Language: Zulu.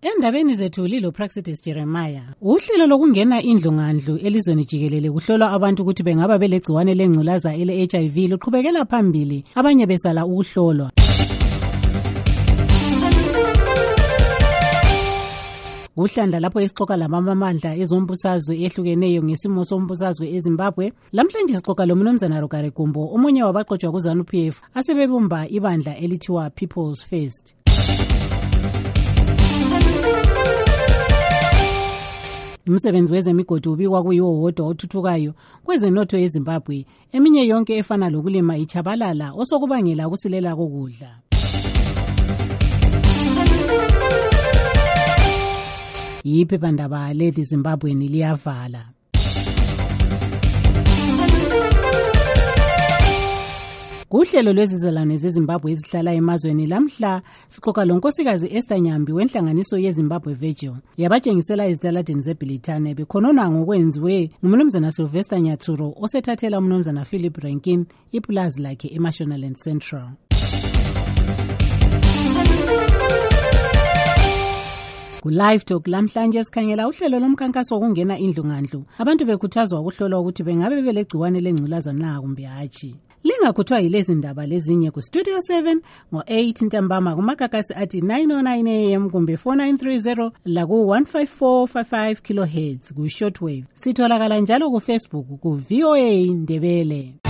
Endabeni zethu lilo Praxedis Jeremiah. Uhlelo lokungena indlu ngandlu elizweni jikelele kuhlolwa abantu ukuthi bengaba belegciwane lengculaza ele-HIV luqhubekela phambili, abanye besala ukuhlolwa. Kuhlandla lapho isixoxa lamamandla ezombusazwe ehlukeneyo ngesimo sombusazwe eZimbabwe. Lamhlanje sixoxa loMnumzana Rugare Gumbo, omunye wabaqotshwa kuZANU-PF asebebumba ibandla elithiwa People's First. Umsebenzi wezemigodi ubikwa kuyiwo wodwa othuthukayo kwezenotho yeZimbabwe, eminye yonke efana lokulima ichabalala osokubangela ukusilela kokudla. Iphephandaba lethi Zimbabwe liyavala. Kuhlelo lwezizalwane zeZimbabwe ezihlala emazweni lamhla sixoxa lonkosikazi Esther Nyambi wenhlanganiso yeZimbabwe Virgil yabatshengisela izitaladini zeBilitane bekhonona ngokwenziwe nguMnumzana Sylvester Nyatsuro osethathela uMnumzana Philip Rankin ipulazi lakhe eMashonaland Central. Live Talk lamhlanje sikhangela uhlelo lomkhankaso wokungena indlu ngandlu, abantu bekhuthazwa ukuhlolwa ukuthi bengabe belegciwane lengculaza na kumbe hatshi. Lingakhuthwa yilezi ndaba lezinye ku Studio 7 ngo-8 ntambama kumakakasi athi 909 AM kumbe 4930 laku 15455 kHz ku shortwave. Sitholakala njalo ku Facebook ku VOA Ndebele.